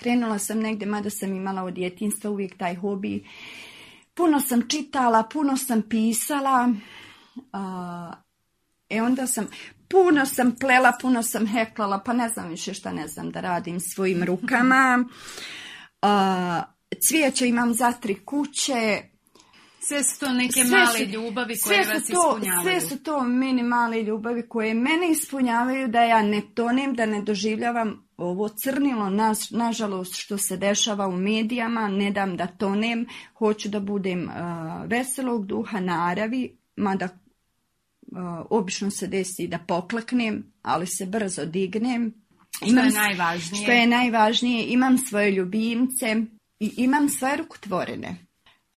Krenula sam negdje, mada sam imala od djetinjstva uvijek taj hobi. Puno sam čitala, puno sam pisala. Onda puno sam plela, puno sam heklala, pa ne znam više šta ne znam da radim svojim rukama. Cvijeće imam za 3 kuće. Sve su to neke male ljubavi koje vas ispunjavaju. Sve su to mini male ljubavi koje mene ispunjavaju da ja ne tonem, da ne doživljavam ovo crnilo, nažalost, što se dešava u medijama. Ne dam da tonem, hoću da budem veselog duha, naravi, mada obično se desi da pokleknem, ali se brzo dignem. Što je najvažnije. Imam svoje ljubimce i imam svoje rukotvorine.